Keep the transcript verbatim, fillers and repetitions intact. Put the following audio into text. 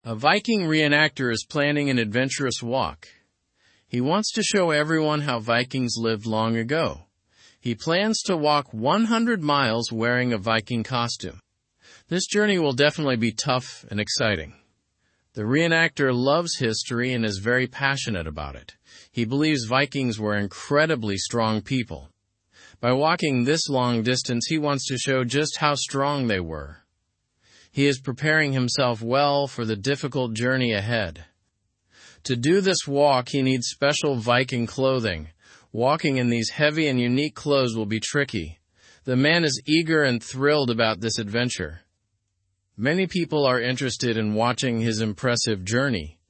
A Viking reenactor is planning an adventurous walk. He wants to show everyone how Vikings lived long ago. He plans to walk one hundred miles wearing a Viking costume. This journey will definitely be tough and exciting. The reenactor loves history and is very passionate about it. He believes Vikings were incredibly strong people. By walking this long distance, he wants to show just how strong they were. He is preparing himself well for the difficult journey ahead. To do this walk, he needs special Viking clothing. Walking in these heavy and unique clothes will be tricky. The man is eager and thrilled about this adventure. Many people are interested in watching his impressive journey.